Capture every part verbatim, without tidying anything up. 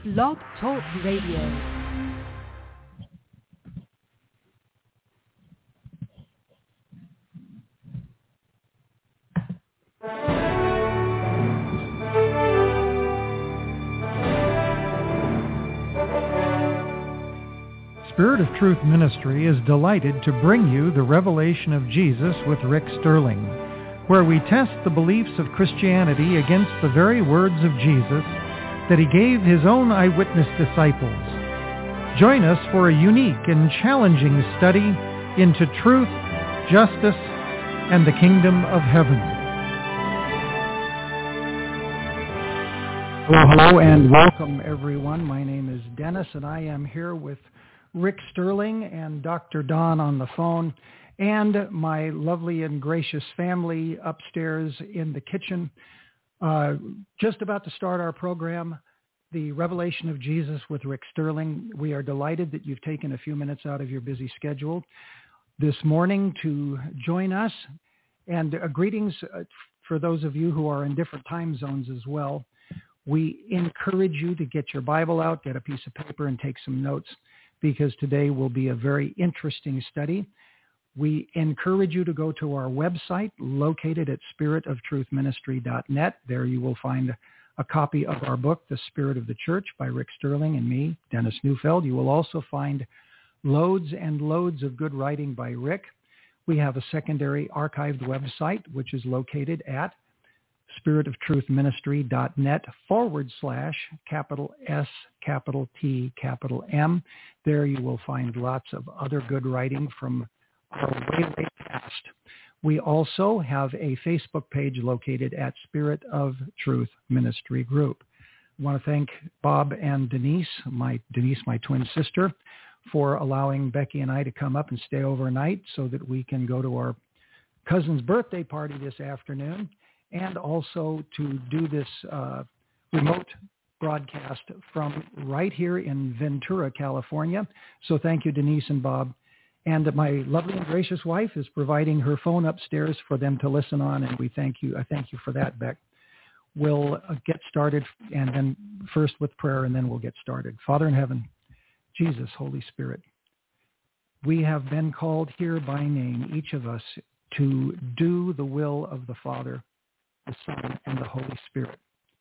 Blog Talk Radio. Spirit of Truth Ministry is delighted to bring you the Revelation of Jesus with Rick Sterling, where we test the beliefs of Christianity against the very words of Jesus that he gave his own eyewitness disciples. Join us for a unique and challenging study into truth, justice, and the kingdom of heaven. Hello, hello, and welcome, everyone. My name is Dennis, and I am here with Rick Sterling and Doctor Don on the phone, and my lovely and gracious family upstairs in the kitchen. Uh, just about to start our program, The Revelation of Jesus with Rick Sterling. We are delighted that you've taken a few minutes out of your busy schedule this morning to join us. And uh, greetings uh, for those of you who are in different time zones as well. We encourage you to get your Bible out, get a piece of paper, and take some notes, because today will be a very interesting study. We encourage you to go to our website located at spirit of truth ministry dot net. There you will find a copy of our book, The Spirit of the Church, by Rick Sterling and me, Dennis Neufeld. You will also find loads and loads of good writing by Rick. We have a secondary archived website, which is located at spirit of truth ministry dot net forward slash capital S, capital T, capital M. There you will find lots of other good writing from our way, way past. We also have a Facebook page located at Spirit of Truth Ministry Group. I want to thank Bob and Denise, my Denise, my twin sister, for allowing Becky and I to come up and stay overnight so that we can go to our cousin's birthday party this afternoon, and also to do this uh, remote broadcast from right here in Ventura, California. So thank you, Denise and Bob. And my lovely and gracious wife is providing her phone upstairs for them to listen on, and we thank you. I thank you for that, Beck. We'll uh, get started, and then first with prayer, and then we'll get started. Father in heaven, Jesus, Holy Spirit, we have been called here by name, each of us, to do the will of the Father, the Son, and the Holy Spirit.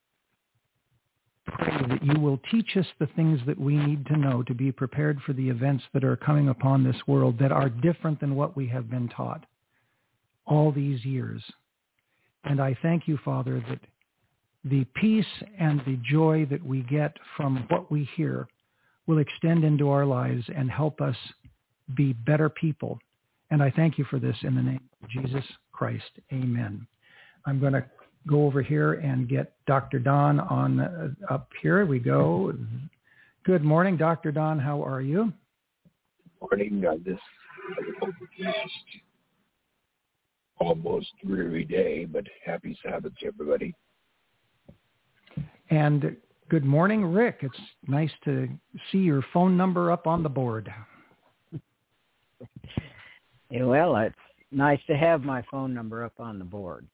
Pray that you will teach us the things that we need to know to be prepared for the events that are coming upon this world that are different than what we have been taught all these years. And I thank you, Father, that the peace and the joy that we get from what we hear will extend into our lives and help us be better people. And I thank you for this in the name of Jesus Christ. Amen. I'm going to go over here and get Doctor Don on uh, up here. We go. Good morning, Doctor Don. How are you? Morning on this almost dreary day, but happy Sabbath to everybody. And good morning, Rick. It's nice to see your phone number up on the board. Yeah, well, it's nice to have my phone number up on the board.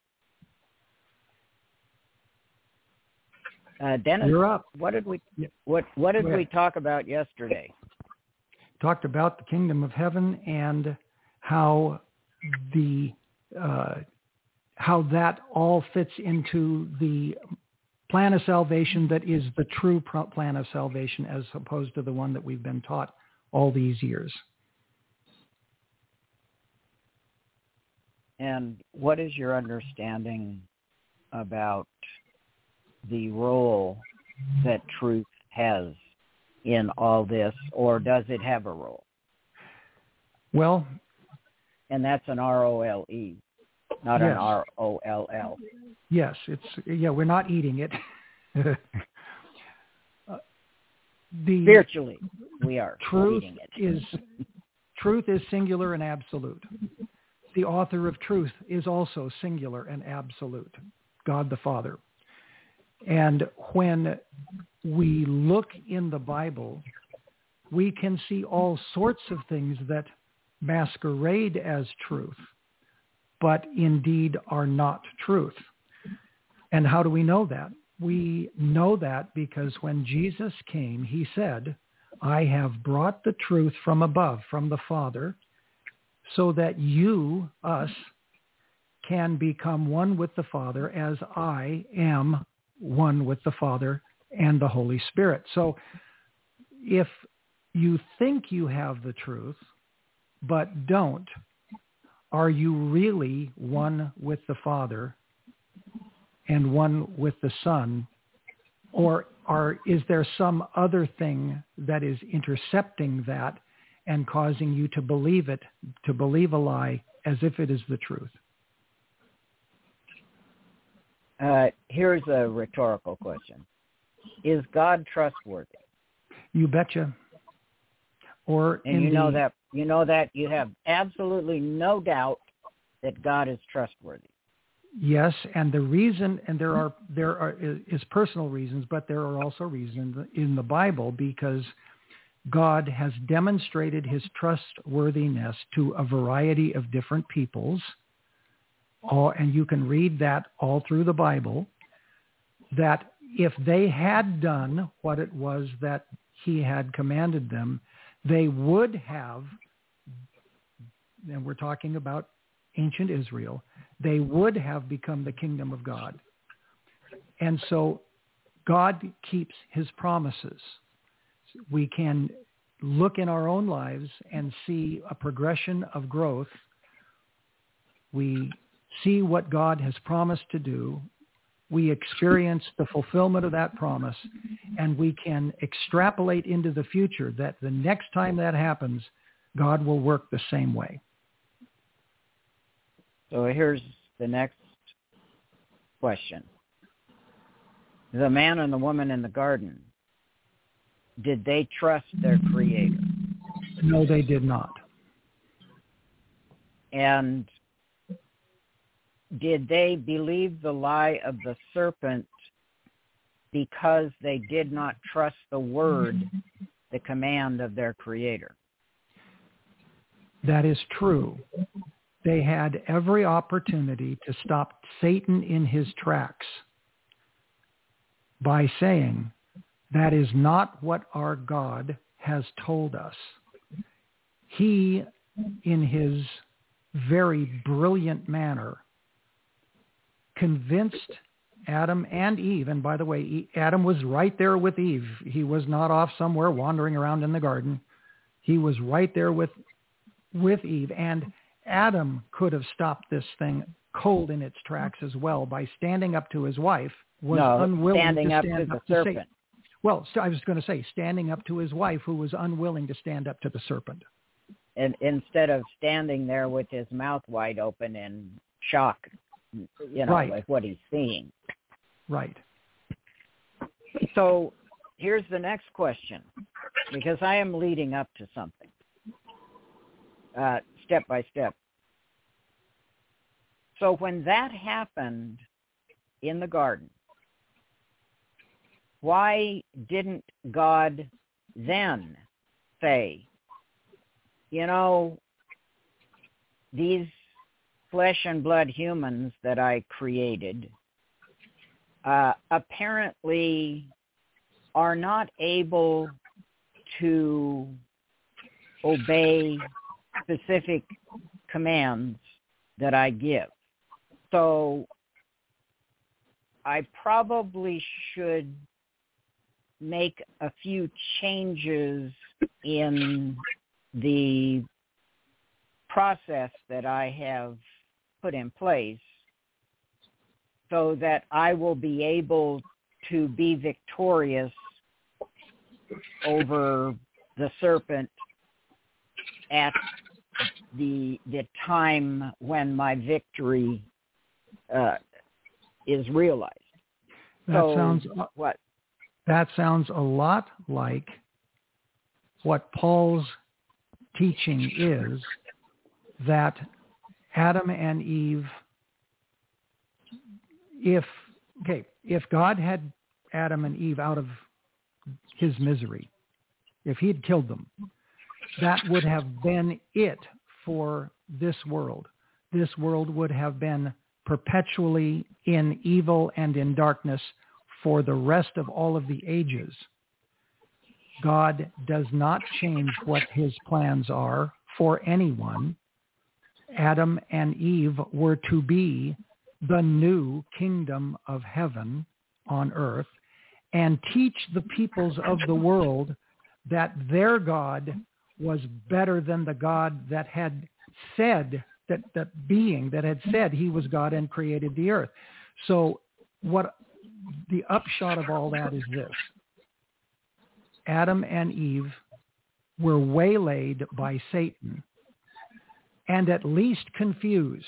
Uh, Dennis, you're up. What did we what what did we talk about yesterday? Talked about the kingdom of heaven and how the uh, how that all fits into the plan of salvation that is the true plan of salvation, as opposed to the one that we've been taught all these years. And what is your understanding about the role that truth has in all this, or does it have a role? Well, and that's an R O L E, not yes. an R O L L. Yes, it's yeah. We're not eating it. uh, the Spiritually, we are truth eating it. is truth is singular and absolute. The author of truth is also singular and absolute, God the Father. And when we look in the Bible, we can see all sorts of things that masquerade as truth, but indeed are not truth. And how do we know that? we know that because when Jesus came, he said, I have brought the truth from above, from the Father, so that you, us, can become one with the Father as I am one with the Father and the Holy Spirit. So if you think you have the truth, but don't, are you really one with the Father and one with the Son? Or are, is there some other thing that is intercepting that and causing you to believe it, to believe a lie as if it is the truth? Uh, here's a rhetorical question. Is God trustworthy? You betcha. Or and you know that you know that you have absolutely no doubt that God is trustworthy. Yes, and the reason, and there are there are is personal reasons, but there are also reasons in the Bible because God has demonstrated his trustworthiness to a variety of different peoples. All, and you can read that all through the Bible, that if they had done what it was that he had commanded them, they would have, and we're talking about ancient Israel, they would have become the kingdom of God. And so God keeps his promises. We can look in our own lives and see a progression of growth. We see what God has promised to do. We experience the fulfillment of that promise, and we can extrapolate into the future that the next time that happens, God will work the same way. So here's the next question. The man and the woman in the garden, did they trust their Creator? No, they did not. And did they believe the lie of the serpent because they did not trust the word, the command of their Creator? That is true. They had every opportunity to stop Satan in his tracks by saying, that is not what our God has told us. He, in his very brilliant manner, convinced Adam and Eve, and by the way, Adam was right there with Eve. He was not off somewhere wandering around in the garden. He was right there with with Eve, and Adam could have stopped this thing cold in its tracks as well by standing up to his wife, was no, unwilling standing to up stand to up the to serpent. Satan. Well, I was going to say, standing up to his wife, who was unwilling to stand up to the serpent. And instead of standing there with his mouth wide open in shock, you know, right. like what he's seeing. Right. So here's the next question, because I am leading up to something, uh, step by step. So when that happened in the garden, why didn't God then say, you know, these flesh and blood humans that I created uh, apparently are not able to obey specific commands that I give. So I probably should make a few changes in the process that I have put in place so that I will be able to be victorious over the serpent at the the time when my victory uh, is realized. That so sounds what? That sounds a lot like what Paul's teaching is, that Adam and Eve, if okay, if God had Adam and Eve out of his misery, if he had killed them, that would have been it for this world. This world would have been perpetually in evil and in darkness for the rest of all of the ages. God does not change what his plans are for anyone. Adam and Eve were to be the new kingdom of heaven on earth and teach the peoples of the world that their God was better than the God that had said, that, that being that had said he was God and created the earth. So what the upshot of all that is this. Adam and Eve were waylaid by Satan and at least confused.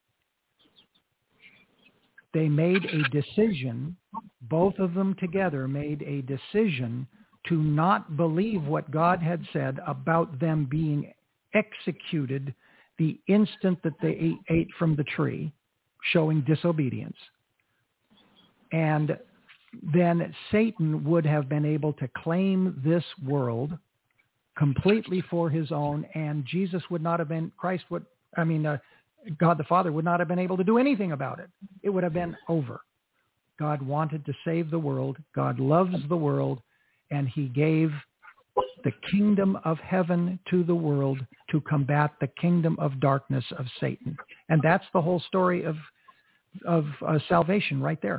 They made a decision, both of them together made a decision to not believe what God had said about them being executed the instant that they ate, ate from the tree, showing disobedience. And then Satan would have been able to claim this world completely for his own, and Jesus would not have been, Christ would, I mean, uh, God the Father would not have been able to do anything about it. It would have been over. God wanted to save the world. God loves the world, and he gave the kingdom of heaven to the world to combat the kingdom of darkness of Satan. And that's the whole story of, of uh, salvation right there.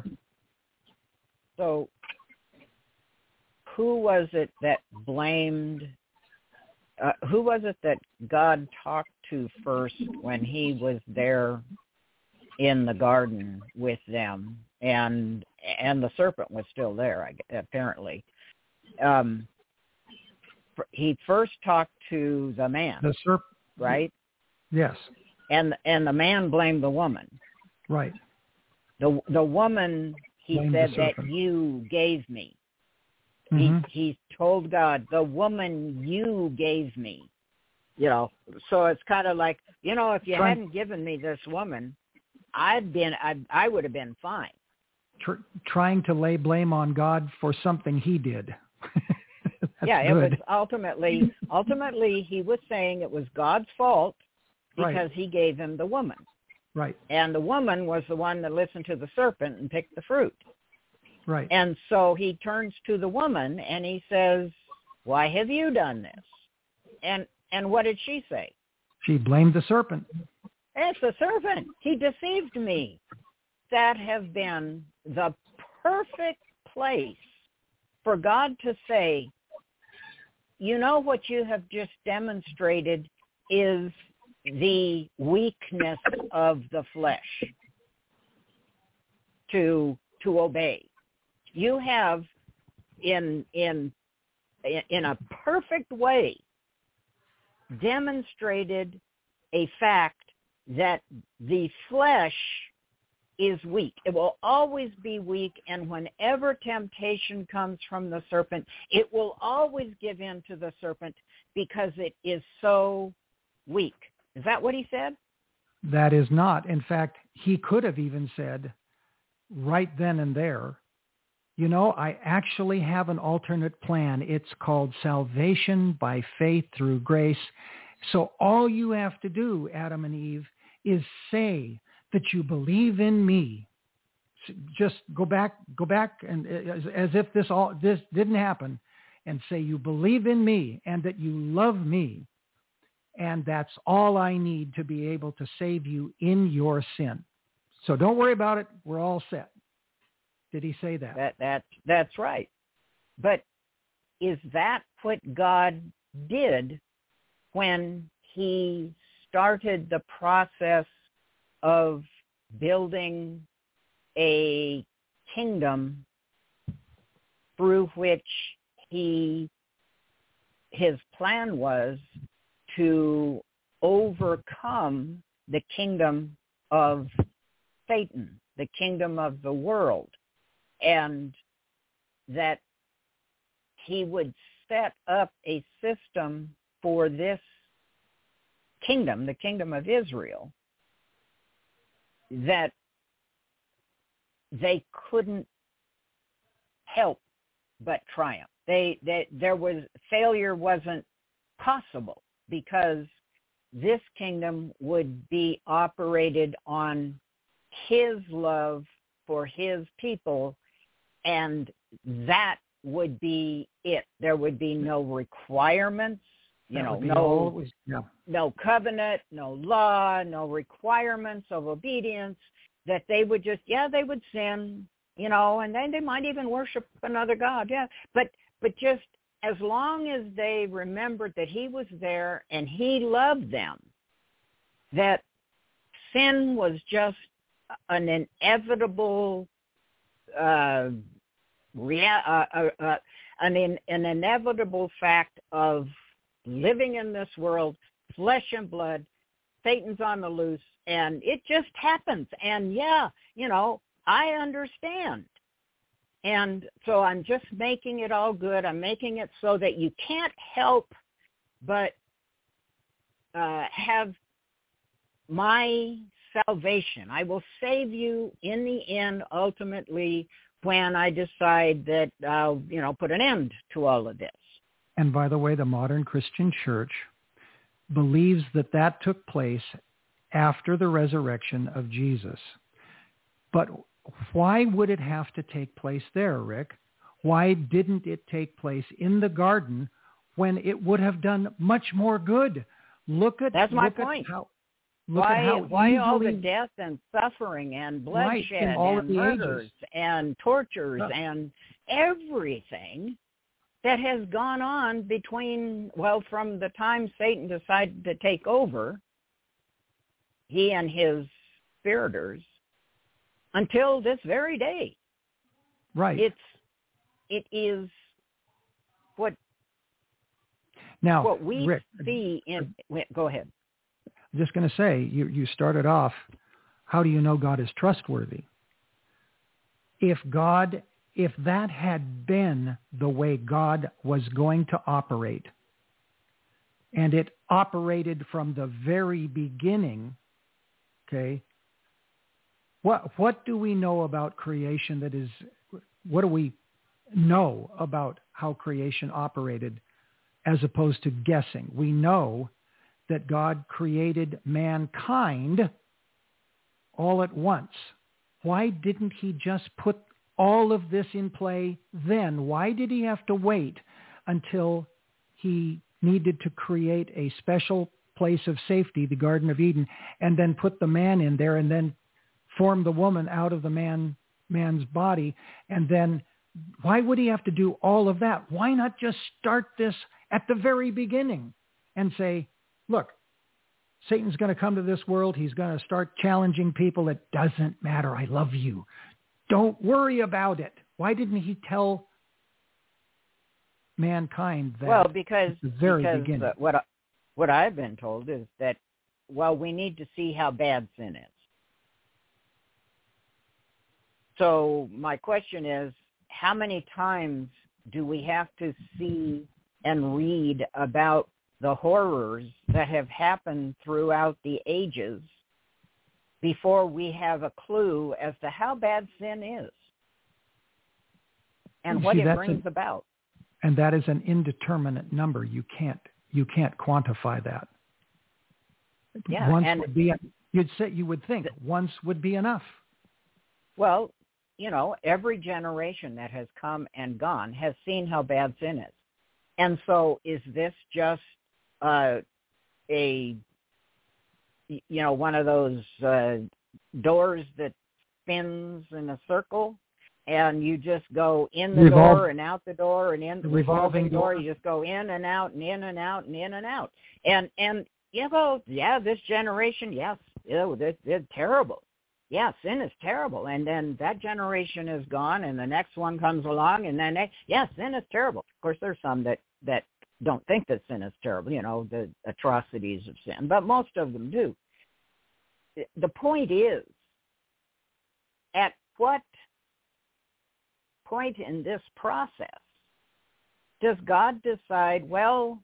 So who was it that blamed, uh, who was it that God talked to first when he was there in the garden with them? And and the serpent was still there, apparently. Um, he first talked to the man, the serpent, right? Yes. And and the man blamed the woman. Right. The the woman, he Blame said, that you gave me. Mm-hmm. He he told God, the woman you gave me. You know, so it's kind of like, you know, if you Try- hadn't given me this woman, I'd been, I I would have been fine. Tr- trying to lay blame on God for something he did. Yeah, good. it was ultimately, ultimately he was saying it was God's fault because Right. he gave him the woman. Right. And the woman was the one that listened to the serpent and picked the fruit. Right. And so he turns to the woman and he says, why have you done this? And and what did she say? She blamed the serpent. It's the serpent. He deceived me. That have been the perfect place for God to say, you know, what you have just demonstrated is the weakness of the flesh to to obey. You have in in in a perfect way demonstrated a fact that the flesh is weak. It will always be weak, and whenever temptation comes from the serpent, it will always give in to the serpent because it is so weak. Is that what he said? That is not. In fact, he could have even said right then and there, you know, I actually have an alternate plan. It's called salvation by faith through grace. So all you have to do, Adam and Eve, is say that you believe in me. Just go back, go back, and as, as if this all this didn't happen, and say you believe in me and that you love me, and that's all I need to be able to save you in your sin. So don't worry about it. We're all set. Did he say that? That that that's right. But is that what God did when he started the process of building a kingdom through which he his plan was to overcome the kingdom of Satan, the kingdom of the world, and that he would set up a system for this kingdom, the kingdom of Israel, that they couldn't help but triumph. They, they there was failure wasn't possible because this kingdom would be operated on his love for his people and that would be it. There would be no requirements, you That know, would be no all it was- yeah. no covenant, no law, no requirements of obedience, that they would just, yeah, they would sin, you know, and then they might even worship another god, yeah. But but just as long as they remembered that he was there and he loved them, that sin was just an inevitable uh, rea- uh, uh, uh, an, in, an inevitable fact of living in this world, flesh and blood, Satan's on the loose, and it just happens. And yeah, you know, I understand. And so I'm just making it all good. I'm making it so that you can't help but uh, have my salvation. I will save you in the end, ultimately, when I decide that I'll, you know, put an end to all of this. And by the way, the modern Christian church believes that that took place after the resurrection of Jesus. But why would it have to take place there, Rick? Why didn't it take place in the garden when it would have done much more good? Look at That's my look point. At how, look why at how why easily, all the death and suffering and bloodshed right, in all and of the murders ages. and tortures Yeah. and everything that has gone on between, well, from the time Satan decided to take over, he and his conspirators, until this very day. Right. It's it is what now, what we Rick, see in. Go ahead. I'm just going to say, you, you started off, how do you know God is trustworthy? If God, if that had been the way God was going to operate, and it operated from the very beginning, okay, what what do we know about creation that is, what do we know about how creation operated as opposed to guessing? We know that God created mankind all at once. Why didn't he just put all of this in play then? Why did he have to wait until he needed to create a special place of safety, the Garden of Eden, and then put the man in there and then form the woman out of the man man's body? And then why would he have to do all of that? Why not just start this at the very beginning and say, look, Satan's going to come to this world. He's going to start challenging people. It doesn't matter. I love you. Don't worry about it. Why didn't he tell mankind that? Well, because, at the very because beginning? uh, what, I, what I've been told is that, well, we need to see how bad sin is. So my question is, how many times do we have to see and read about the horrors that have happened throughout the ages before we have a clue as to how bad sin is and You what see, it that's brings a- about? And that is an indeterminate number. You can't you can't quantify that. Yeah, once and- would be. You'd say you would think once would be enough. Well, you know, every generation that has come and gone has seen how bad sin is. And so is this just uh, a, you know, one of those uh, doors that spins in a circle and you just go in the Revolve- door and out the door and in the revolving revolving door. door. You just go in and out and in and out and in and out. And, and you go, yeah, this generation, yes, ew, they're, they're terrible. Yeah, sin is terrible. And then that generation is gone and the next one comes along and then, they, yeah, sin is terrible. Of course, there's some that, that don't think that sin is terrible, you know, the atrocities of sin, but most of them do. The point is, at what point in this process does God decide, well,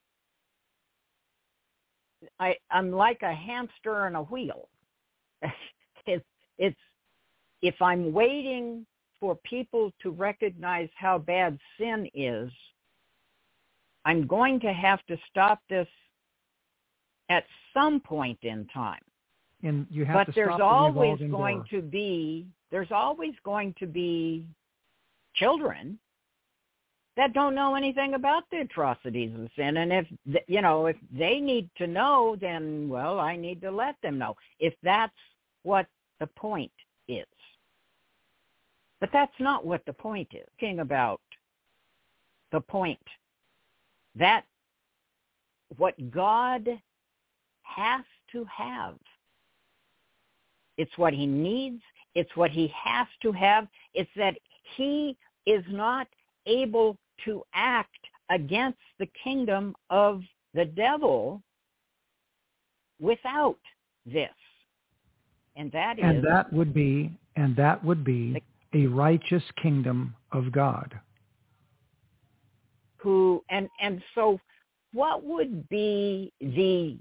I, I'm like a hamster in a wheel. it's, it's, if I'm waiting for people to recognize how bad sin is, I'm going to have to stop this at some point in time. And you have But to there's stop the always revolving going door. to be there's always going to be children that don't know anything about the atrocities of sin. And if, you know, if they need to know, then, well, I need to let them know, if that's what the point is. But that's not what the point is. Talking about the point. That what God has to have. It's what he needs. It's what he has to have. It's that he is not able to act against the kingdom of the devil without this. And that is... And that would be, and that would be a righteous kingdom of God. Who, and, and so what would be the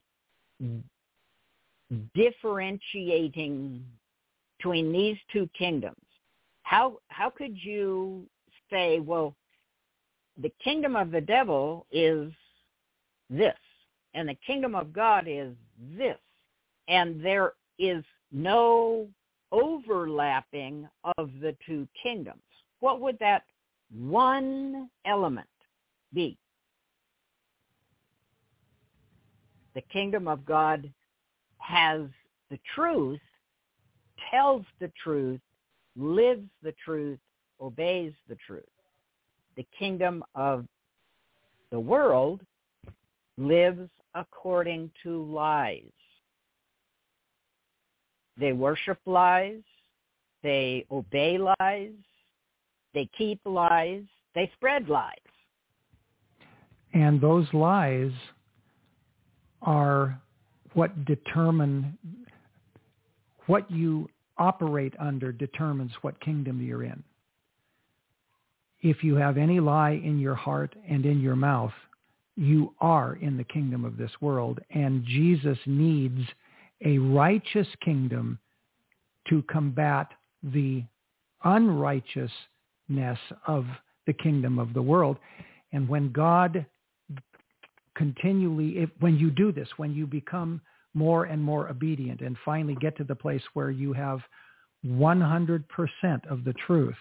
differentiating between these two kingdoms? How how could you say, well, the kingdom of the devil is this, and the kingdom of God is this, and there is no overlapping of the two kingdoms? What would that one element be? The kingdom of God has the truth, tells the truth, lives the truth, obeys the truth. The kingdom of the world lives according to lies. They worship lies. They obey lies. They keep lies. They spread lies. And those lies are what determine, what you operate under determines what kingdom you're in. If you have any lie in your heart and in your mouth, you are in the kingdom of this world, and Jesus needs a righteous kingdom to combat the unrighteousness of the kingdom of the world. And when God continually, if, when you do this, when you become more and more obedient and finally get to the place where you have one hundred percent of the truth,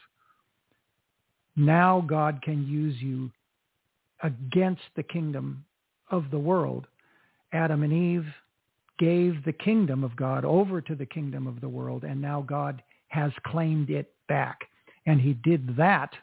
now God can use you against the kingdom of the world. Adam and Eve gave the kingdom of God over to the kingdom of the world, and now God has claimed it back. And he did that,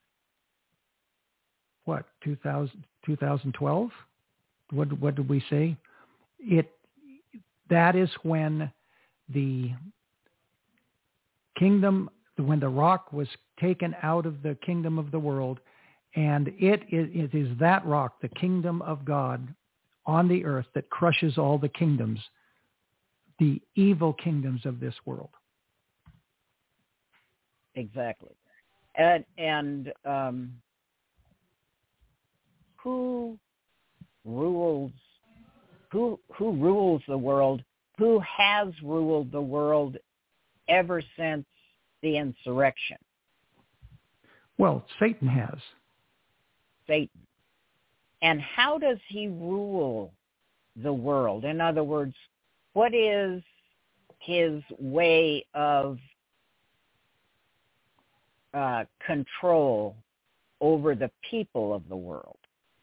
what, two thousand, twenty twelve? What, what did we say? It, that is when the kingdom, when the rock was taken out of the kingdom of the world, and it is, it is that rock, the kingdom of God on the earth, that crushes all the kingdoms, the evil kingdoms of this world. Exactly. And, and um, who rules, who, who rules the world? Who has ruled the world ever since the insurrection? Well, Satan has. Satan. And how does he rule the world? In other words, what is his way of uh, control over the people of the world?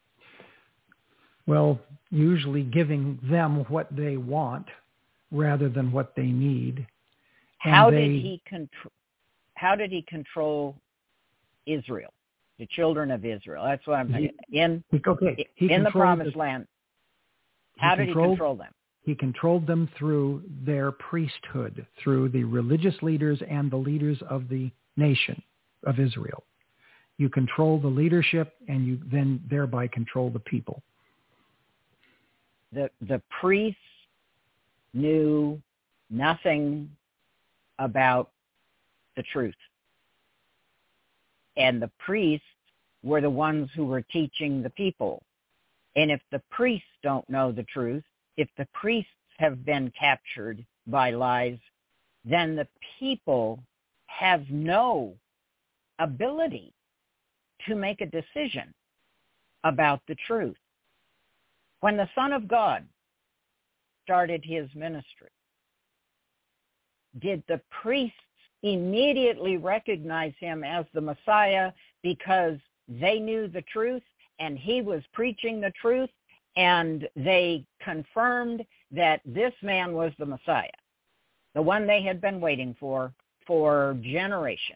Well, usually giving them what they want rather than what they need. And how they, did he control? How did he control Israel, the children of Israel? That's what I'm saying. In okay, he in the promised the, land. How he did he control them? He controlled them through their priesthood, through the religious leaders and the leaders of the nation of Israel. You control the leadership, and you then thereby control the people. The the priests knew nothing about the truth. And the priests were the ones who were teaching the people. And if the priests don't know the truth, if the priests have been captured by lies, then the people have no ability to make a decision about the truth. When the Son of God started his ministry, did the priests immediately recognize him as the Messiah because they knew the truth and he was preaching the truth, and they confirmed that this man was the Messiah, the one they had been waiting for for generations.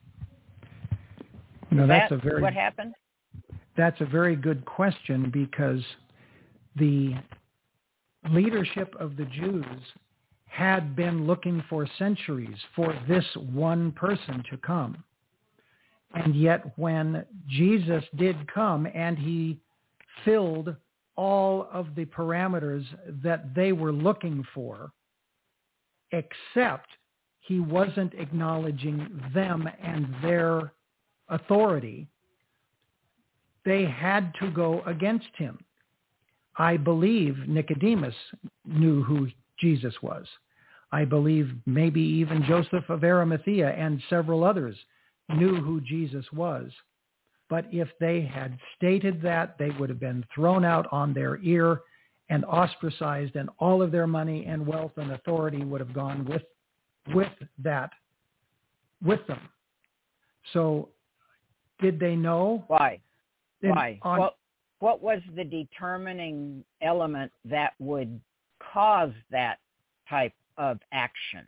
No, Is that's that a very, what happened? That's a very good question, because the leadership of the Jews had been looking for centuries for this one person to come. And yet when Jesus did come and he filled all of the parameters that they were looking for, except he wasn't acknowledging them and their authority, they had to go against him. I believe Nicodemus knew who Jesus was. I believe maybe even Joseph of Arimathea and several others knew who Jesus was. But if they had stated that, they would have been thrown out on their ear and ostracized, and all of their money and wealth and authority would have gone with with that, with them. So did they know? Why? Then Why? on, what, what was the determining element that would cause that type of action?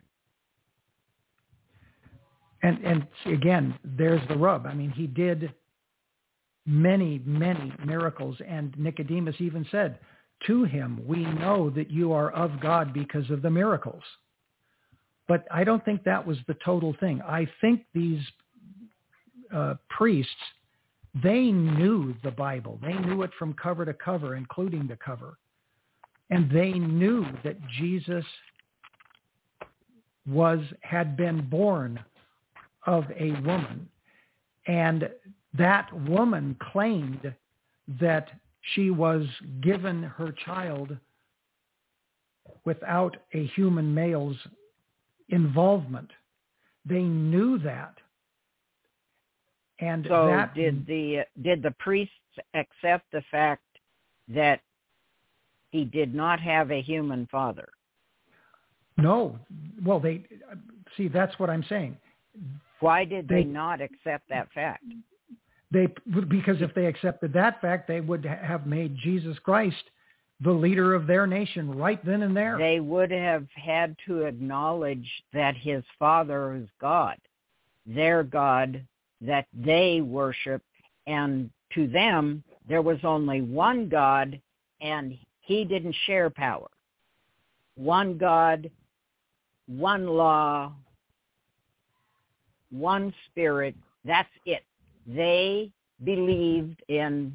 And, and again, there's the rub. I mean, he did many, many miracles, and Nicodemus even said to him, we know that you are of God because of the miracles. But I don't think that was the total thing. I think these uh, priests, they knew the Bible. They knew it from cover to cover, including the cover. And they knew that Jesus was had been born of a woman. And that woman claimed that she was given her child without a human male's involvement. They knew that. And so that did the did the priests accept the fact that he did not have a human father? No. Well, they see, that's what I'm saying. Why did they, they not accept that fact? They because if they accepted that fact, they would have made Jesus Christ the leader of their nation right then and there. They would have had to acknowledge that his father is God, their God that they worship, and to them there was only one God, and he didn't share power. One God, one law, one spirit, that's it. They believed in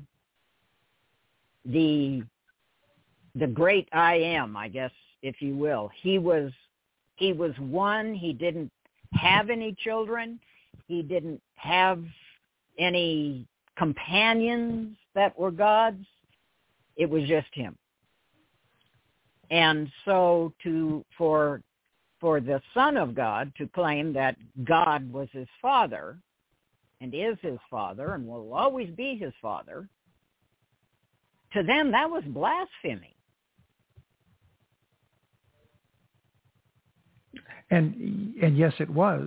the the great I am, I guess, if you will. He was he was one. He didn't have any children. He didn't have any companions that were gods. It was just him. And so to for for the Son of God to claim that God was his father and is his father and will always be his father, to them that was blasphemy. And and yes, it was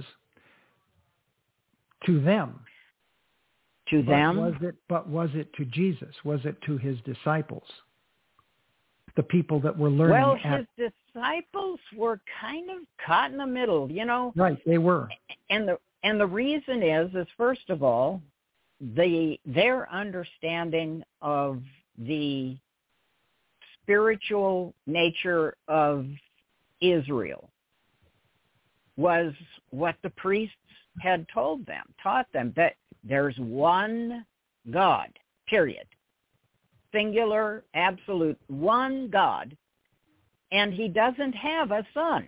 to them. To but them, was it? But was it to Jesus? Was it to his disciples? The people that were learning. Well, at, his disciples were kind of caught in the middle, you know. Right, they were. And the and the reason is, is first of all, the their understanding of the spiritual nature of Israel was what the priests had told them, taught them, that there's one God, period. Singular, absolute, one God, and he doesn't have a son.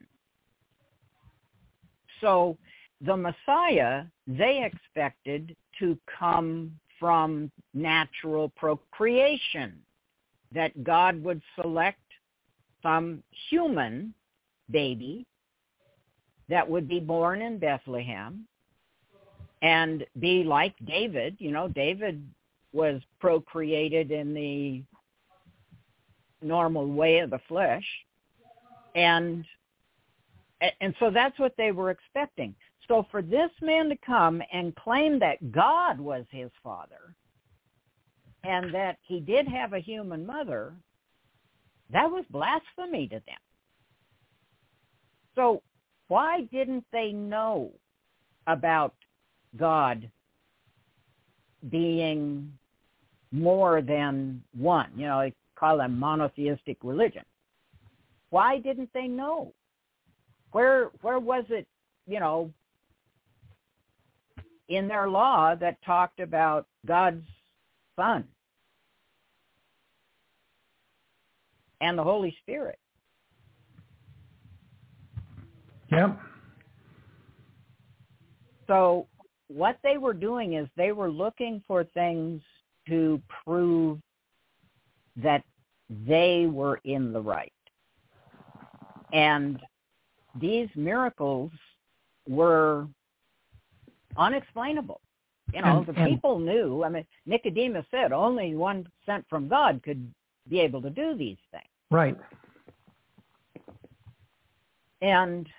So the Messiah, they expected to come from natural procreation, that God would select some human baby that would be born in Bethlehem and be like David. You know, David was procreated in the normal way of the flesh. And and so that's what they were expecting. So for this man to come and claim that God was his father and that he did have a human mother, that was blasphemy to them. So why didn't they know about God being more than one? You know, they call them monotheistic religion. Why didn't they know? Where where was it, you know, in their law that talked about God's Son and the Holy Spirit? Yep. So what they were doing is they were looking for things to prove that they were in the right. And these miracles were unexplainable. You know, And- the and- people knew. I mean, Nicodemus said only one sent from God could be able to do these things. Right. And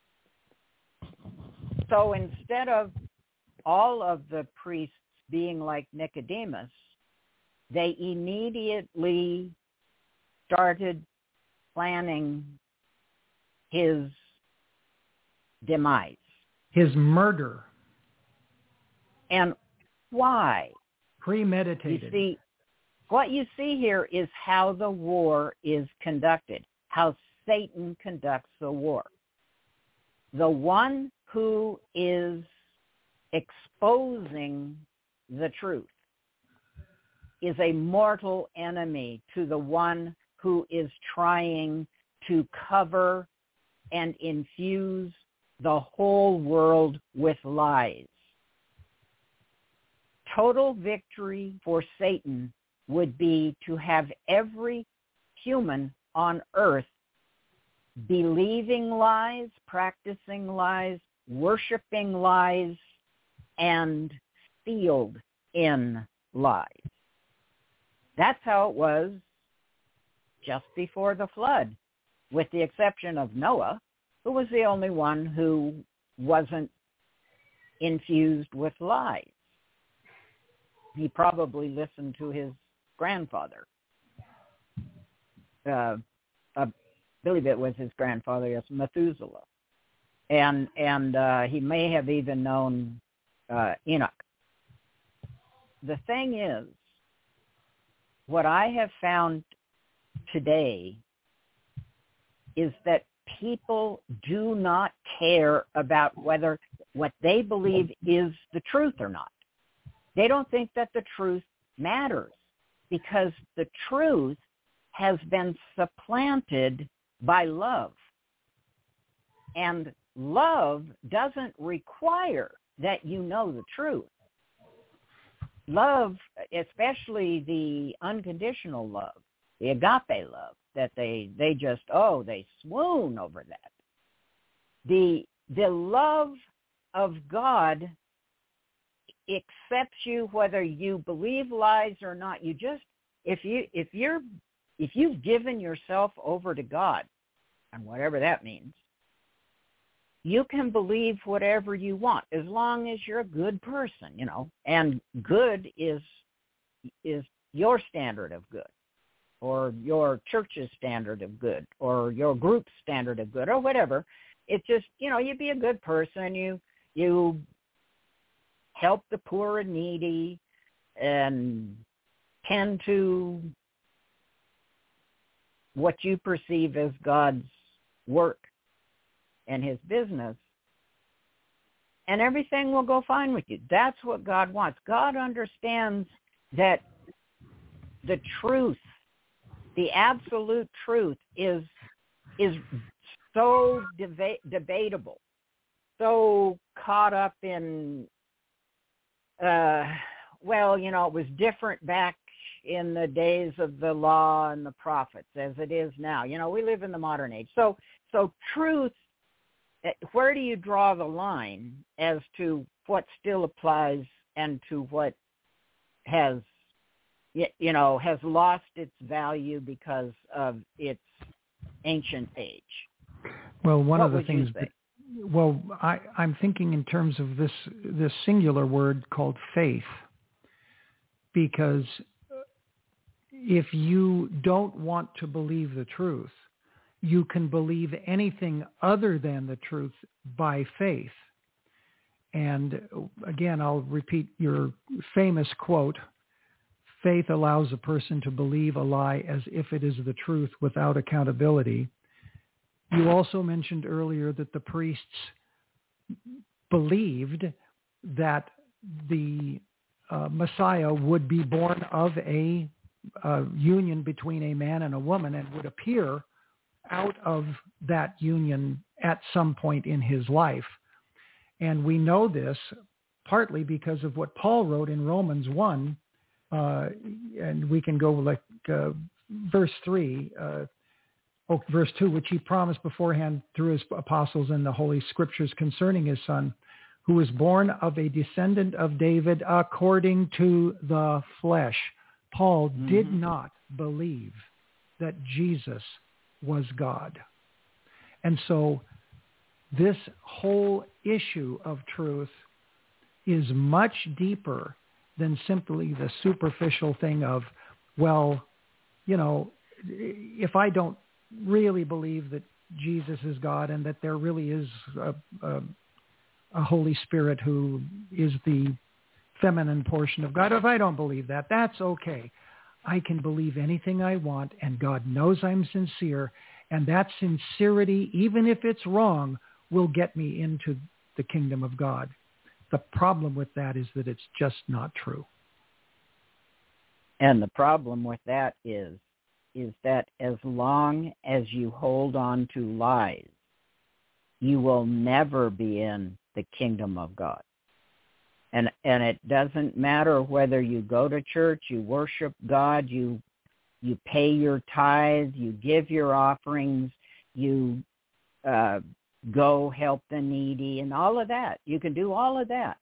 so instead of all of the priests being like Nicodemus, they immediately started planning his demise. His murder. And why? You Premeditated. see, what you see here is how the war is conducted, how Satan conducts the war. The one who is exposing the truth is a mortal enemy to the one who is trying to cover and infuse the whole world with lies. Total victory for Satan would be to have every human on earth believing lies, practicing lies, worshiping lies, and sealed in lies. That's how it was just before the flood, with the exception of Noah, who was the only one who wasn't infused with lies. He probably listened to his grandfather. Uh, I believe it was his grandfather, yes, Methuselah. And and uh, he may have even known uh, Enoch. The thing is, what I have found today is that people do not care about whether what they believe is the truth or not. They don't think that the truth matters because the truth has been supplanted by love. And love doesn't require that you know the truth. Love, especially the unconditional love, the agape love, that they, they just, oh, they swoon over that. The, the love of God accepts you whether you believe lies or not. You just, if you, if you're, if you've given yourself over to God, and whatever that means, you can believe whatever you want as long as you're a good person, you know, and good is, is your standard of good, or your church's standard of good, or your group's standard of good, or whatever. It's just, you know, you be a good person, you, you help the poor and needy, and tend to what you perceive as God's work and his business, and everything will go fine with you. That's what God wants. God understands that the truth, the absolute truth, is is so deba- debatable, so caught up in, uh, well, you know, it was different back in the days of the law and the prophets as it is now. You know, we live in the modern age. So, so truth, where do you draw the line as to what still applies and to what has, you know, has lost its value because of its ancient age? Well, one What of the would you things say? well, I, I'm thinking in terms of this this singular word called faith, because if you don't want to believe the truth, you can believe anything other than the truth by faith. And again, I'll repeat your famous quote, faith allows a person to believe a lie as if it is the truth without accountability. You also mentioned earlier that the priests believed that the uh, Messiah would be born of a uh, union between a man and a woman and would appear out of that union at some point in his life. And we know this partly because of what Paul wrote in Romans one, uh, and we can go like uh, verse three, uh, oh, verse two, which he promised beforehand through his apostles in the Holy Scriptures concerning his son, who was born of a descendant of David according to the flesh. Paul mm-hmm. did not believe that Jesus was God. And so this whole issue of truth is much deeper than simply the superficial thing of, well, you know, if I don't really believe that Jesus is God and that there really is a, a, a Holy Spirit who is the feminine portion of God, if I don't believe that, that's okay. I can believe anything I want, and God knows I'm sincere, and that sincerity, even if it's wrong, will get me into the kingdom of God. The problem with that is that it's just not true. And the problem with that is, is that as long as you hold on to lies, you will never be in the kingdom of God. And and it doesn't matter whether you go to church, you worship God, you you pay your tithe, you give your offerings, you uh, go help the needy, and all of that. You can do all of that.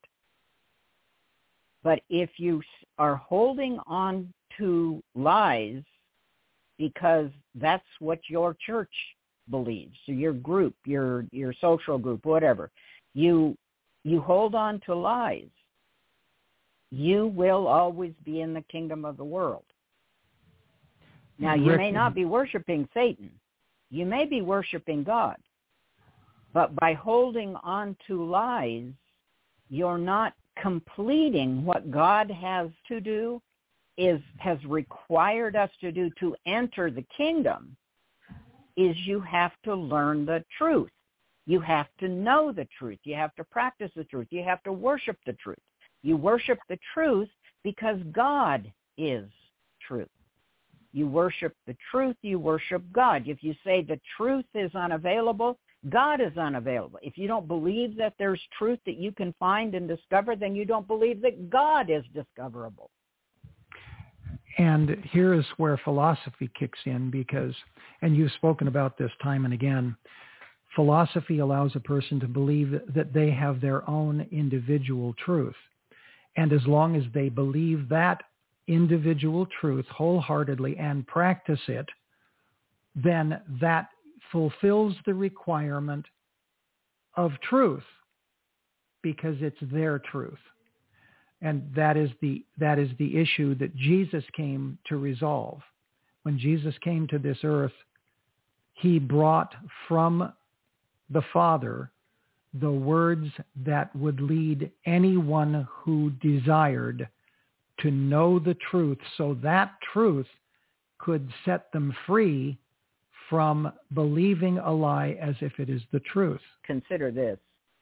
But if you are holding on to lies because that's what your church believes, so your group, your your social group, whatever, you you hold on to lies, you will always be in the kingdom of the world. Now, you may not be worshiping Satan. You may be worshiping God. But by holding on to lies, you're not completing what God has to do, is has required us to do to enter the kingdom, is you have to learn the truth. You have to know the truth. You have to practice the truth. You have to worship the truth. You worship the truth because God is truth. You worship the truth, you worship God. If you say the truth is unavailable, God is unavailable. If you don't believe that there's truth that you can find and discover, then you don't believe that God is discoverable. And here is where philosophy kicks in because, and you've spoken about this time and again, philosophy allows a person to believe that they have their own individual truth. And as long as they believe that individual truth wholeheartedly and practice it, then that fulfills the requirement of truth because it's their truth. And that is the that is the issue that Jesus came to resolve. When Jesus came to this earth, he brought from the Father the words that would lead anyone who desired to know the truth, so that truth could set them free from believing a lie as if it is the truth. Consider this.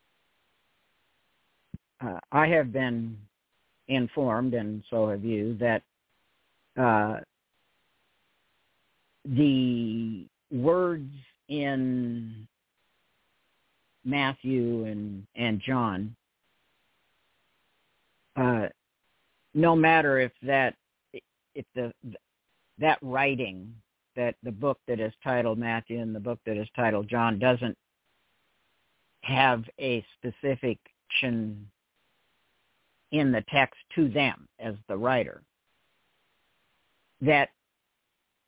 Uh, I have been informed, and so have you, that uh, the words in Matthew and, and John, uh, no matter if that if the that writing, that the book that is titled Matthew and the book that is titled John doesn't have a specific action in the text to them as the writer, that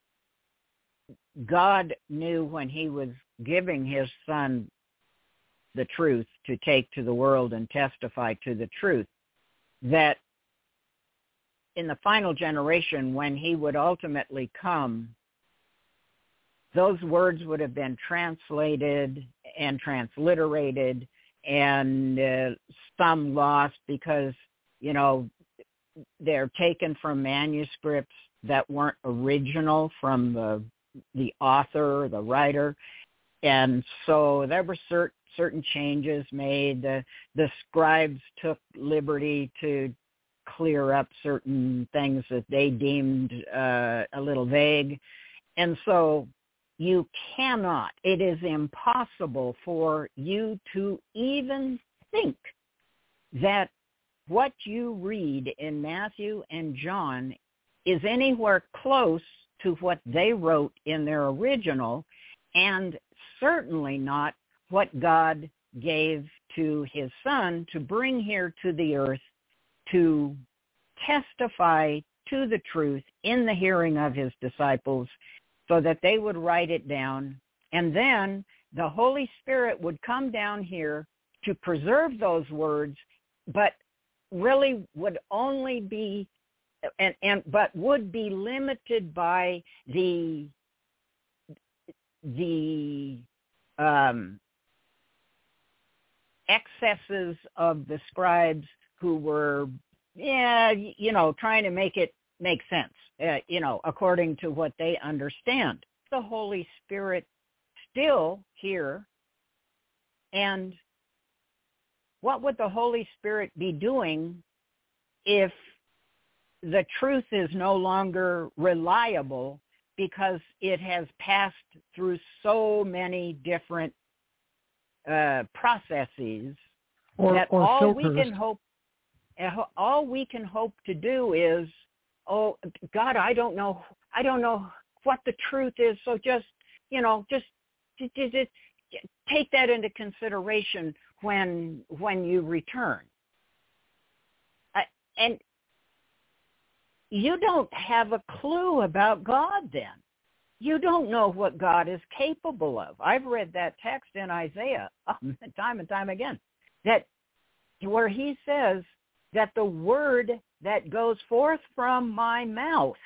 God knew when he was giving his son the truth to take to the world and testify to the truth, that in the final generation, when he would ultimately come, those words would have been translated and transliterated and uh, some lost because, you know, they're taken from manuscripts that weren't original from the, the author or the writer. And so there were cert, certain changes made. The, the scribes took liberty to clear up certain things that they deemed uh, a little vague. And so you cannot, it is impossible for you to even think that what you read in Matthew and John is anywhere close to what they wrote in their original, and certainly not what God gave to his son to bring here to the earth to testify to the truth in the hearing of his disciples, so that they would write it down, and then the Holy Spirit would come down here to preserve those words, but really would only be, and, and but would be limited by the the um, excesses of the scribes who were, yeah, you know, trying to make it make sense, uh, you know, according to what they understand. The Holy Spirit still here, and what would the Holy Spirit be doing if the truth is no longer reliable because it has passed through so many different uh, processes or, that or all filters. we can hope, all we can hope to do is, oh, God, I don't know, I don't know what the truth is, so just, you know, just, just, just take that into consideration when when you return. I, and you don't have a clue about God then. You don't know what God is capable of. I've read that text in Isaiah time and time again, that where he says that the word that goes forth from my mouth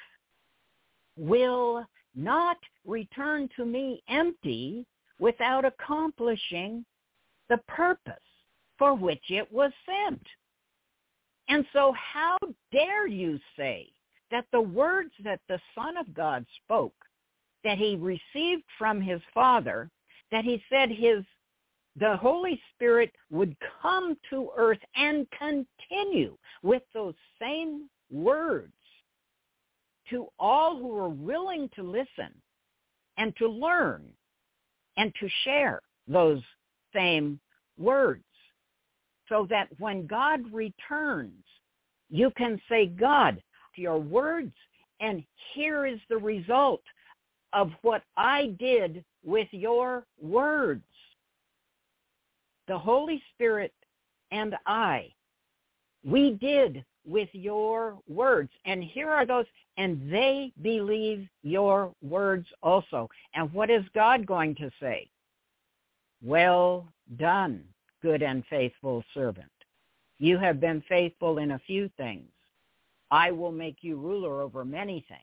will not return to me empty without accomplishing the purpose for which it was sent. And so how dare you say that the words that the Son of God spoke, that he received from his Father, that he said his the Holy Spirit would come to earth and continue with those same words to all who are willing to listen and to learn and to share those same words, so that when God returns, you can say, God, your words, and here is the result of what I did with your words. The Holy Spirit and I, we did with your words. And here are those, and they believe your words also. And what is God going to say? Well done, good and faithful servant. You have been faithful in a few things. I will make you ruler over many things.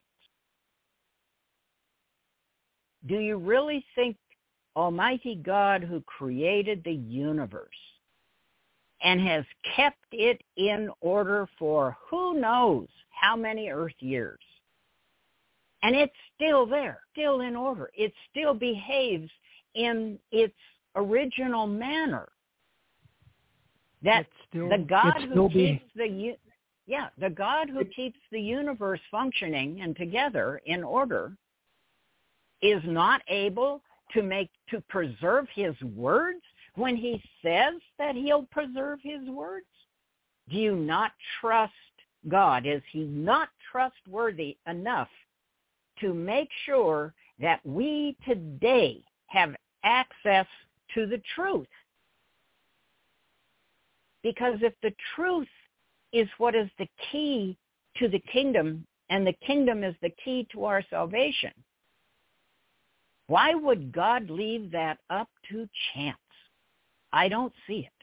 Do you really think Almighty God, who created the universe and has kept it in order for who knows how many earth years, and it's still there, still in order, it still behaves in its original manner, that still, the God who be... keeps the yeah the God who keeps the universe functioning and together in order is not able to make to preserve his words when he says that he'll preserve his words? Do you not trust God? Is he not trustworthy enough to make sure that we today have access to the truth? Because if the truth is what is the key to the kingdom, and the kingdom is the key to our salvation, why would God leave that up to chance? I don't see it.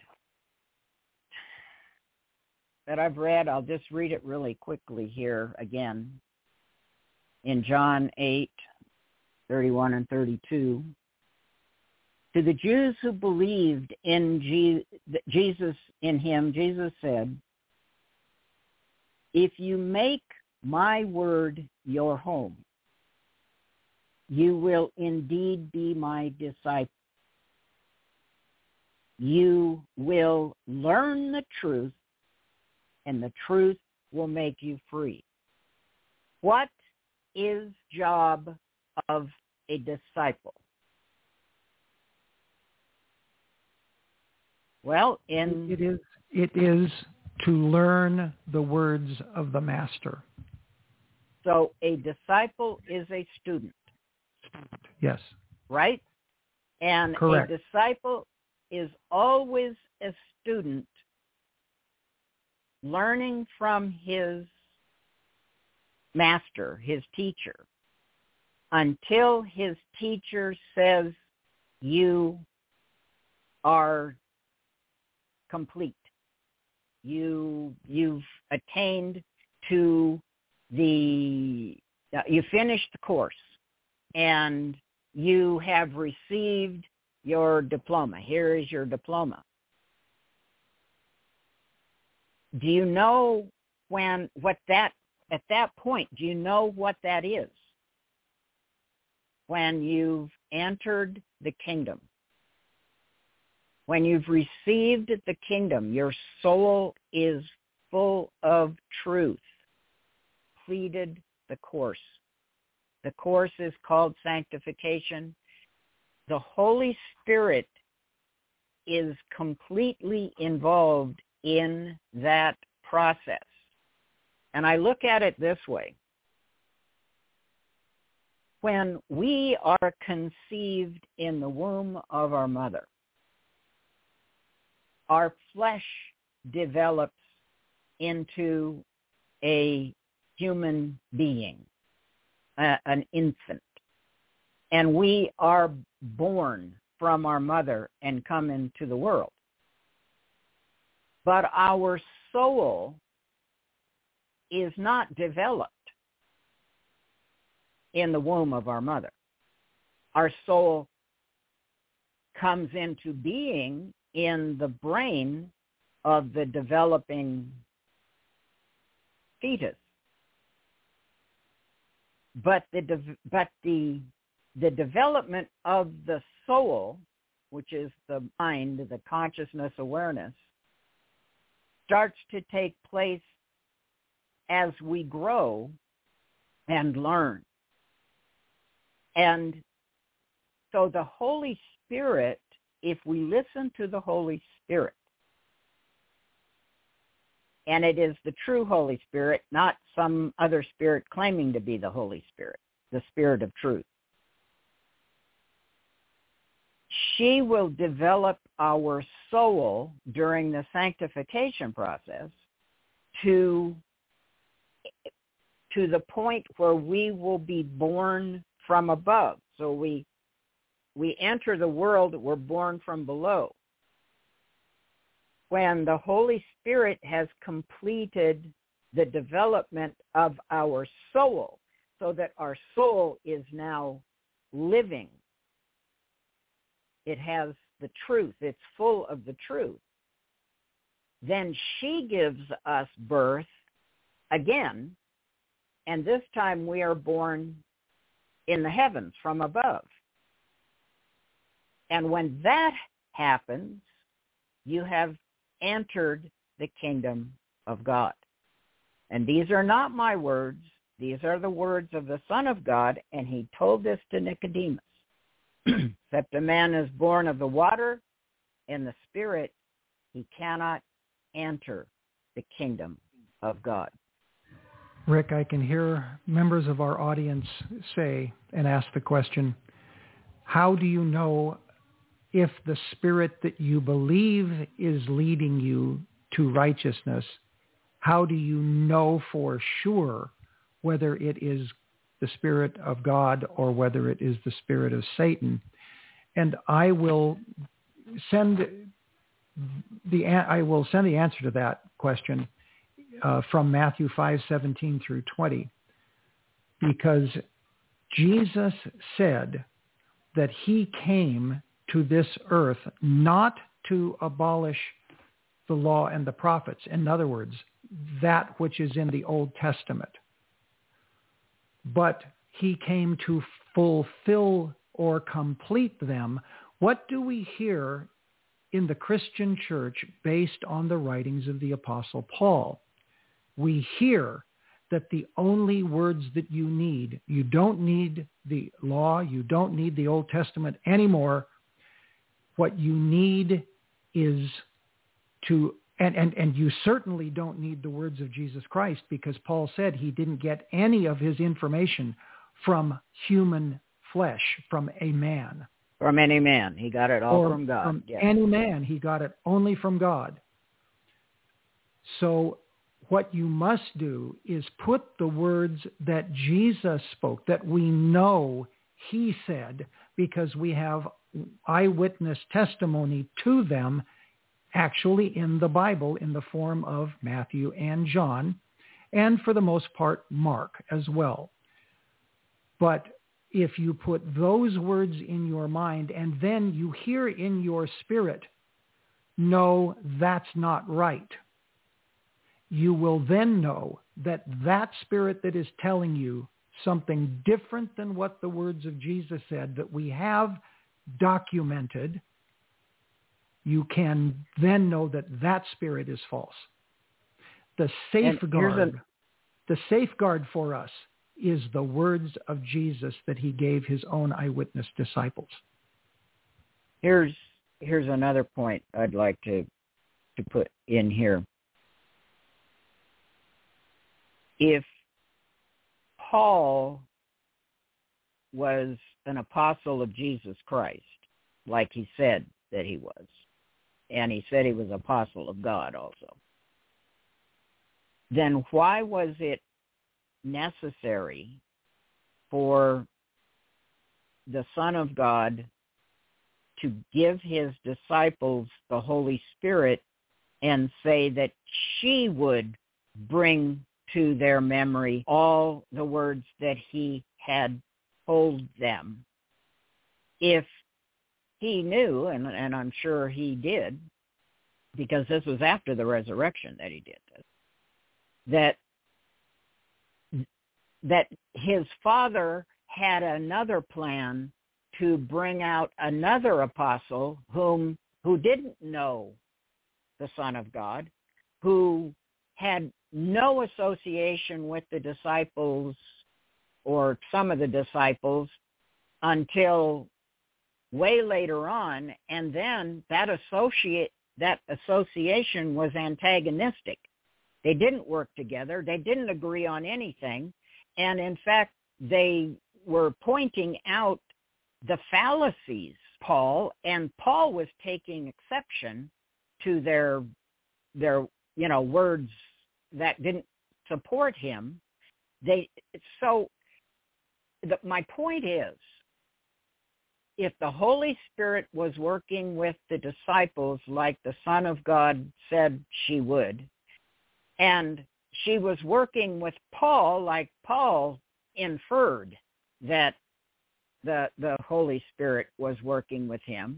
That I've read, I'll just read it really quickly here again. In John eight, thirty-one and thirty-two. To the Jews who believed in Je- Jesus, in him, Jesus said, if you make my word your home, you will indeed be my disciple. You will learn the truth, and the truth will make you free. What is job of a disciple? Well, in it is it is to learn the words of the master. So a disciple is a student. Yes. Right? And correct. A disciple is always a student learning from his master, his teacher, until his teacher says you are complete. You, you've attained to the, uh, you finished the course and you have received your diploma. Here is your diploma. Do you know when, what that, at that point, do you know what that is? When you've entered the kingdom. When you've received the kingdom, your soul is full of truth. Completed the course. The course is called sanctification. The Holy Spirit is completely involved in that process. And I look at it this way. When we are conceived in the womb of our mother, our flesh develops into a human being, uh, an infant. And we are born from our mother and come into the world. But our soul is not developed in the womb of our mother. Our soul comes into being in the brain of the developing fetus. But the de- but the the development of the soul, which is the mind, the consciousness awareness, starts to take place as we grow and learn. And so the Holy Spirit, if we listen to the Holy Spirit, and it is the true Holy Spirit, not some other spirit claiming to be the Holy Spirit, the Spirit of truth, she will develop our soul during the sanctification process to, to the point where we will be born from above. So we we enter the world, we're born from below. When the Holy Spirit has completed the development of our soul, so that our soul is now living, it has the truth, it's full of the truth, then she gives us birth again, and this time we are born in the heavens from above. And when that happens, you have entered the kingdom of God. And these are not my words. These are the words of the Son of God, and he told this to Nicodemus. Except a man is born of the water and the Spirit, he cannot enter the kingdom of God. Rick, I can hear members of our audience say and ask the question, how do you know if the Spirit that you believe is leading you to righteousness? How do you know for sure whether it is the Spirit of God or whether it is the spirit of Satan? And I will send the I will send the answer to that question uh, from Matthew five seventeen through twenty, because Jesus said that he came to this earth not to abolish the law and the prophets. In other words, that which is in the Old Testament. But he came to fulfill or complete them. What do we hear in the Christian church based on the writings of the Apostle Paul? We hear that the only words that you need, you don't need the law, you don't need the Old Testament anymore. What you need is to, and, and, and you certainly don't need the words of Jesus Christ, because Paul said he didn't get any of his information from human flesh, from a man. From any man. He got it all or from God. From yes. any man. He got it only from God. So what you must do is put the words that Jesus spoke, that we know he said, because we have eyewitness testimony to them actually in the Bible in the form of Matthew and John, and for the most part, Mark as well. But if you put those words in your mind and then you hear in your spirit, no, that's not right, you will then know that that spirit that is telling you something different than what the words of Jesus said, that we have documented, you can then know that that spirit is false. The safeguard, a, the safeguard for us is the words of Jesus that he gave his own eyewitness disciples. Here's here's another point I'd like to to put in here. If Paul was an apostle of Jesus Christ, like he said that he was, and he said he was apostle of God also, then why was it necessary for the Son of God to give his disciples the Holy Spirit and say that she would bring to their memory all the words that he had told them, if he knew, and, and I'm sure he did, because this was after the resurrection that he did this, that that his Father had another plan to bring out another apostle whom who didn't know the Son of God, who had no association with the disciples or some of the disciples until way later on, and then that associate that association was antagonistic. They didn't work together. They didn't agree on anything. And in fact, they were pointing out the fallacies, Paul, and Paul was taking exception to their, their, you know, words that didn't support him. They, so the, my point is, if the Holy Spirit was working with the disciples like the Son of God said she would, and she was working with Paul like Paul inferred that the the Holy Spirit was working with him,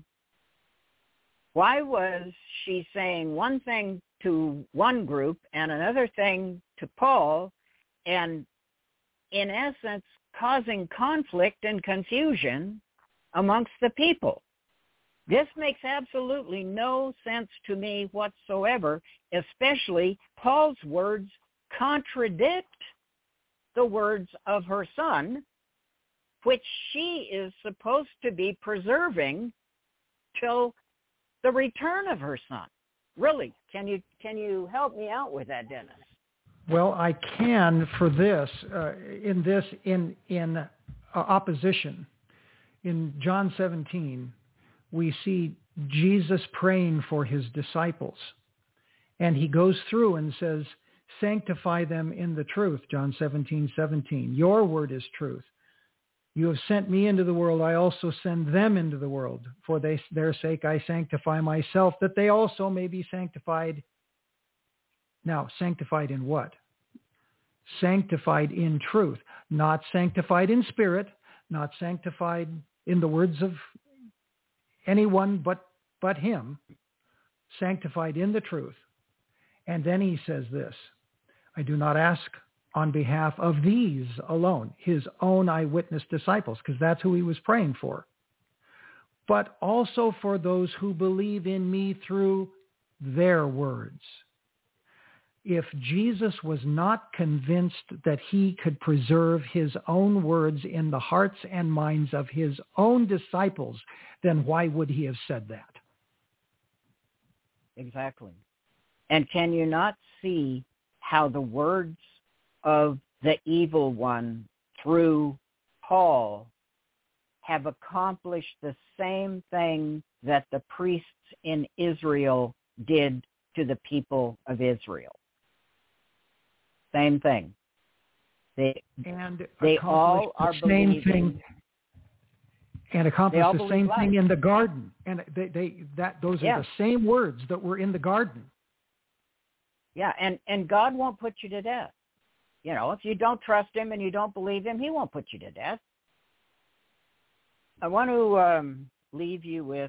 why was she saying one thing to one group and another thing to Paul, and in essence causing conflict and confusion amongst the people? This makes absolutely no sense to me whatsoever, especially Paul's words contradict the words of her Son, which she is supposed to be preserving till the return of her Son. Really, can you can you help me out with that, Dennis? Well, I can for this, uh, in this, in, in uh, opposition. In John seventeen, we see Jesus praying for his disciples. And he goes through and says, sanctify them in the truth, John seventeen, seventeen. Your word is truth. You have sent me into the world. I also send them into the world. For they, their sake I sanctify myself, that they also may be sanctified. Now, sanctified in what? Sanctified in truth. Not sanctified in spirit. Not sanctified in the words of anyone but, but him. Sanctified in the truth. And then he says this, I do not ask on behalf of these alone, his own eyewitness disciples, because that's who he was praying for, but also for those who believe in me through their words. If Jesus was not convinced that he could preserve his own words in the hearts and minds of his own disciples, then why would he have said that? Exactly. And can you not see how the words of the evil one through Paul have accomplished the same thing that the priests in Israel did to the people of Israel? Same thing. They and they all the are same believing. Thing, and accomplished the same life. thing in the garden. And they, they that those are yeah. the same words that were in the garden. Yeah, and, and God won't put you to death. You know, if you don't trust him and you don't believe him, he won't put you to death. I want to um, leave you with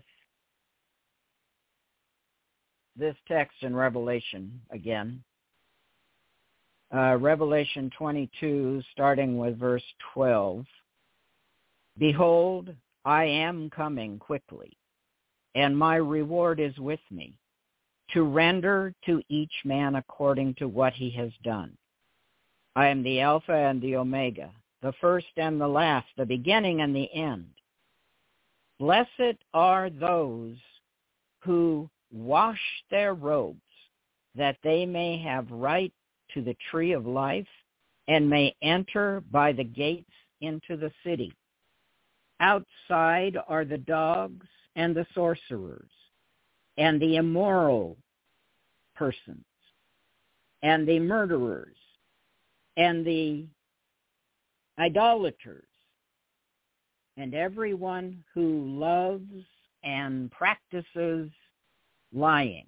this text in Revelation again. Uh, Revelation twenty-two, starting with verse twelve. Behold, I am coming quickly, and my reward is with me, to render to each man according to what he has done. I am the Alpha and the Omega, the first and the last, the beginning and the end. Blessed are those who wash their robes, that they may have right to the tree of life, and may enter by the gates into the city. Outside are the dogs and the sorcerers, and the immoral persons, and the murderers, and the idolaters, and everyone who loves and practices lying.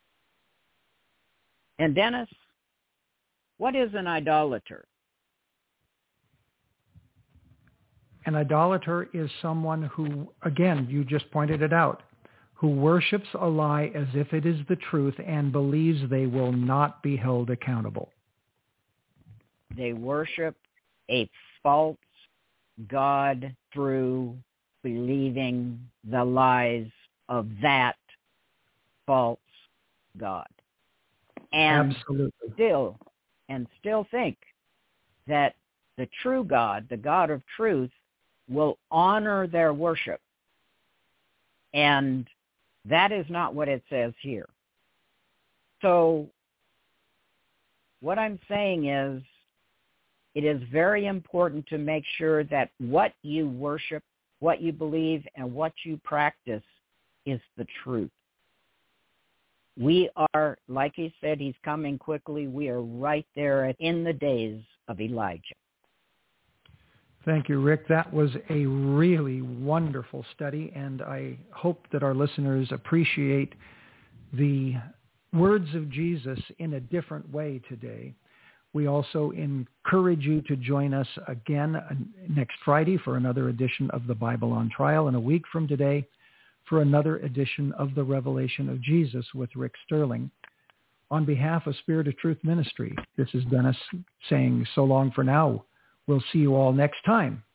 And Dennis, what is an idolater? An idolater is someone who, again, you just pointed it out, who worships a lie as if it is the truth and believes they will not be held accountable. They worship a false God through believing the lies of that false God. And Absolutely. still, and still think that the true God, the God of truth, will honor their worship. And that is not what it says here. So what I'm saying is, it is very important to make sure that what you worship, what you believe, and what you practice is the truth. We are, like he said, he's coming quickly. We are right there in the days of Elijah. Thank you, Rick. That was a really wonderful study, and I hope that our listeners appreciate the words of Jesus in a different way today. We also encourage you to join us again next Friday for another edition of the Bible on Trial, and a week from today for another edition of the Revelation of Jesus with Rick Sterling. On behalf of Spirit of Truth Ministry, this is Dennis saying so long for now. We'll see you all next time